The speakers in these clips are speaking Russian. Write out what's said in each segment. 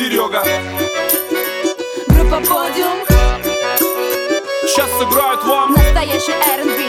Серега. Группа Подиум. Сейчас сыграют вам Настоящий R&B.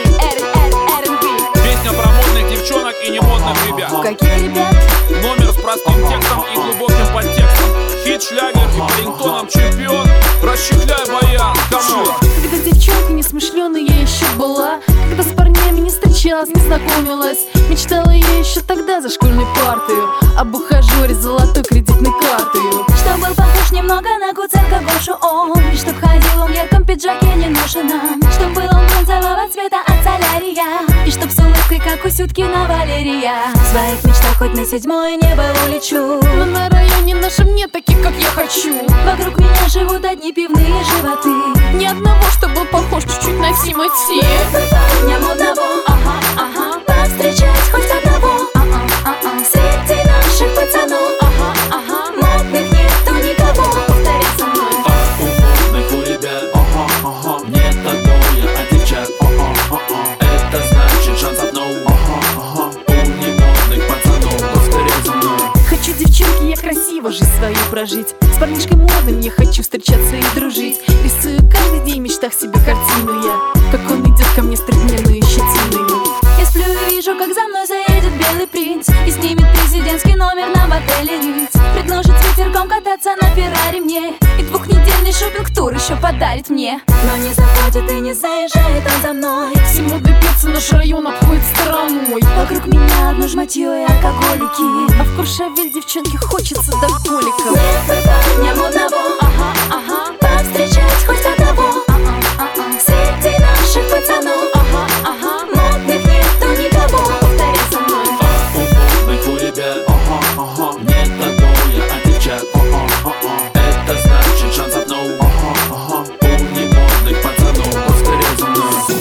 песня про модных девчонок и не модных ребят. Каких ребят? Номер с простым текстом и глубоким подтекстом. Хит, шлягер и по рингтонам чемпион. Расчехляй баян, кому? Когда девчонка несмышленая я еще была, когда с парнями не встречалась, не знакомилась, мечтала я еще тогда за школьной партою об ухажере с золотой кредитной картою. Чтоб был похож немного на Куценко Гошу он, и чтоб ходил он в ярком пиджаке неношенном, чтоб был он бронзового цвета от солярия, и чтоб с улыбкой, как у Сюткина Валерия. В своих мечтах хоть на 7-е небо улечу, но на районе нашем нет таких, как я хочу. вокруг меня живут одни пивные животы. Ни одного, что был похож чуть-чуть на Тимати. Парня модного, повстречать хоть одного, среди наших пацанов, модных нету никого. Повторяй со мной. У модных у ребят нет отбоя от девчат. Это значит шансов no. У немодных пацанов. Повторяй за мной. Хочу, девчонки, я красиво жизнь свою прожить. С парнишкой модным я хочу встречаться и дружить. Рисую каждый день в мечтах себе картину я, как он идет ко мне с трехдневной щетиной. Я сплю и вижу, как за мной заедет белый принц и снимет президентский номер нам в отеле Риц. Предложит с ветерком кататься на Феррари мне, и двухнедельный шопинг-тур еще подарит мне. Но не заходит и не заезжает он за мной. Все модные перцы наш район обходит стороной. Вокруг меня одно жматье и алкоголики, А в Куршавель девчонке хочется до коликов. нет бы парня модного, повстречать хоть одного, среди наших пацанов, модных нету никого. Повторяй со мной. У модных у ребят нет отбоя от девчат. Это значит шансов no. У немодных пацанов. Повторяй за мной.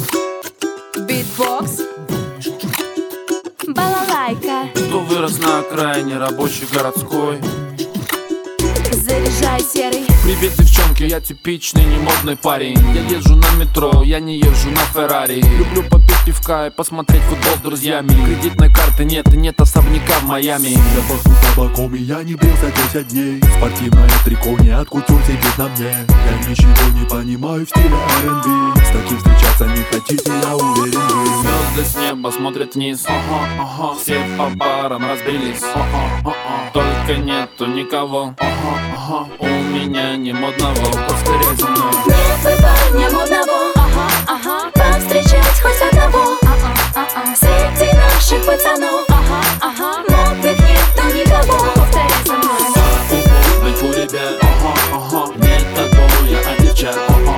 Битбокс, Балалайка, Кто вырос на окраине рабочей городской. заряжай серый. Привет, девчонки, я типичный немодный парень. Я езжу на метро, я не езжу на Феррари. Люблю попить пивка и посмотреть футбол с друзьями. Кредитной карты нет и нет особняка в Майами. Я пахну табаком и я не брился 10 дней. Спортивное трико не от кутюр сидит на мне. Я ничего не понимаю в стиле R&B. С таким встречаться не хотите, я уверен вы. Звезды с неба смотрят вниз. Все по парам разбились. Только нету никого. У меня не модного. Повторяй за мной. Нет бы парня модного, повстречать хоть одного, среди наших пацанов,